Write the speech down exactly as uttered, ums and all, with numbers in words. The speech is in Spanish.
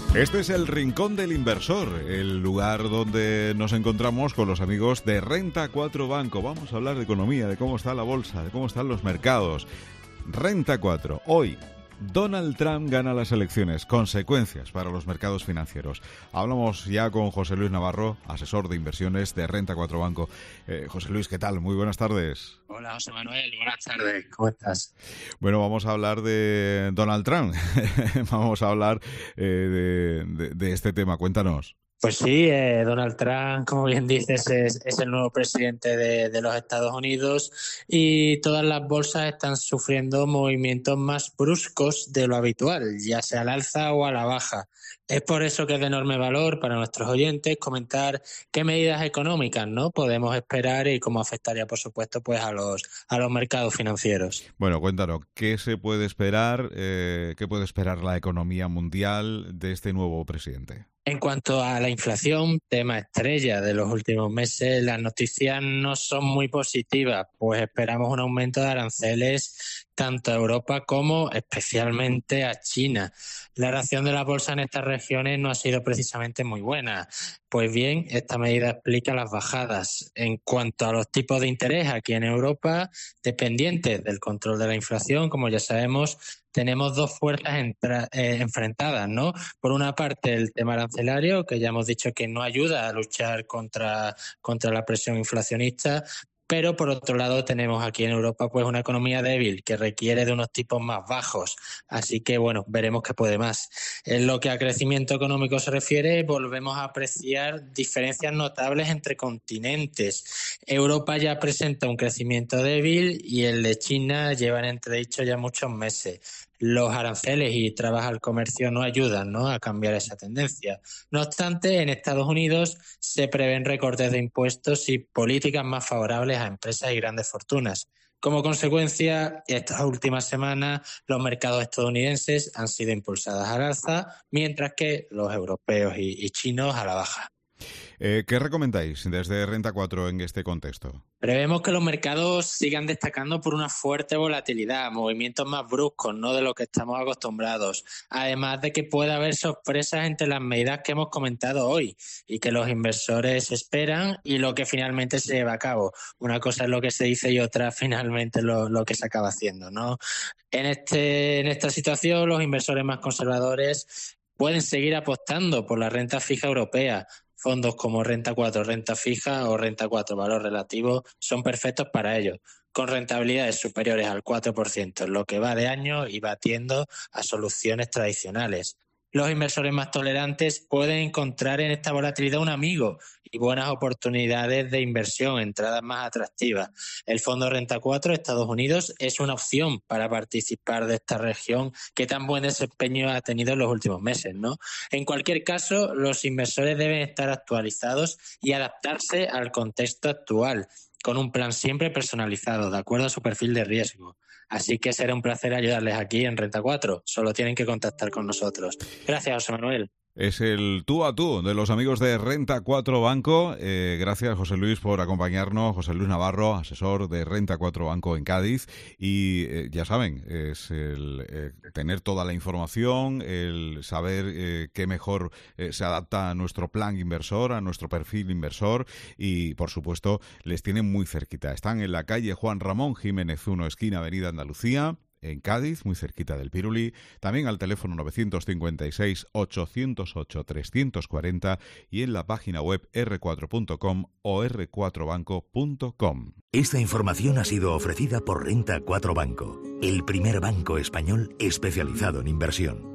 Este es el Rincón del Inversor, el lugar donde nos encontramos con los amigos de Renta cuatro Banco. Vamos a hablar de economía, de cómo está la bolsa, de cómo están los mercados. Renta cuatro, hoy, Donald Trump gana las elecciones, consecuencias para los mercados financieros. Hablamos ya con José Luis Navarro, asesor de inversiones de Renta cuatro Banco. Eh, José Luis, ¿qué tal? Muy buenas tardes. Hola, José Manuel, buenas tardes, ¿cómo estás? Bueno, vamos a hablar de Donald Trump, vamos a hablar eh, de, de, de este tema, cuéntanos. Pues sí, eh, Donald Trump, como bien dices, es, es el nuevo presidente de, de los Estados Unidos y todas las bolsas están sufriendo movimientos más bruscos de lo habitual, ya sea al alza o a la baja. Es por eso que es de enorme valor para nuestros oyentes comentar qué medidas económicas no podemos esperar y cómo afectaría, por supuesto, pues a los a los mercados financieros. Bueno, cuéntanos, ¿qué se puede esperar, eh, qué puede esperar la economía mundial de este nuevo presidente? En cuanto a la inflación, tema estrella de los últimos meses, las noticias no son muy positivas, pues esperamos un aumento de aranceles tanto a Europa como especialmente a China. La reacción de la bolsa en estas regiones no ha sido precisamente muy buena. Pues bien, esta medida explica las bajadas. En cuanto a los tipos de interés aquí en Europa, dependientes del control de la inflación, como ya sabemos, tenemos dos fuerzas entra- eh, enfrentadas, ¿no? Por una parte, el tema arancelario, que ya hemos dicho que no ayuda a luchar contra, contra la presión inflacionista, pero por otro lado tenemos aquí en Europa pues una economía débil que requiere de unos tipos más bajos. Así que, bueno, veremos qué puede más. En lo que a crecimiento económico se refiere, volvemos a apreciar diferencias notables entre continentes. Europa ya presenta un crecimiento débil y el de China lleva en entredicho ya muchos meses. Los aranceles y trabas al comercio no ayudan, ¿no?, a cambiar esa tendencia. No obstante, en Estados Unidos se prevén recortes de impuestos y políticas más favorables a empresas y grandes fortunas. Como consecuencia, estas últimas semanas los mercados estadounidenses han sido impulsados al alza, mientras que los europeos y, y chinos a la baja. Eh, ¿Qué recomendáis desde Renta cuatro en este contexto? Prevemos que los mercados sigan destacando por una fuerte volatilidad, movimientos más bruscos, no de lo que estamos acostumbrados. Además de que puede haber sorpresas entre las medidas que hemos comentado hoy y que los inversores esperan y lo que finalmente se lleva a cabo. Una cosa es lo que se dice y otra finalmente lo, lo que se acaba haciendo, ¿no? En, este, en esta situación, los inversores más conservadores pueden seguir apostando por la renta fija europea. Fondos como Renta cuatro, Renta Fija o Renta cuatro Valor Relativo son perfectos para ello, con rentabilidades superiores al cuatro por ciento en lo que va de año y batiendo a soluciones tradicionales. Los inversores más tolerantes pueden encontrar en esta volatilidad un amigo y buenas oportunidades de inversión, entradas más atractivas. El fondo Renta cuatro Estados Unidos es una opción para participar de esta región que tan buen desempeño ha tenido en los últimos meses, ¿no? En cualquier caso, los inversores deben estar actualizados y adaptarse al contexto actual, con un plan siempre personalizado, de acuerdo a su perfil de riesgo. Así que será un placer ayudarles aquí en Renta cuatro. Solo tienen que contactar con nosotros. Gracias, José Manuel. Es el tú a tú de los amigos de Renta cuatro Banco. Eh, gracias, José Luis, por acompañarnos. José Luis Navarro, asesor de Renta cuatro Banco en Cádiz. Y eh, ya saben, es el eh, tener toda la información, el saber eh, qué mejor eh, se adapta a nuestro plan inversor, a nuestro perfil inversor. Y, por supuesto, les tienen muy cerquita. Están en la calle Juan Ramón Jiménez uno, esquina Avenida Andalucía, en Cádiz, muy cerquita del Piruli, también al teléfono novecientos cincuenta y seis, ochocientos ocho, trescientos cuarenta y en la página web erre cuatro punto com o erre cuatro banco punto com. Esta información ha sido ofrecida por Renta cuatro Banco, el primer banco español especializado en inversión.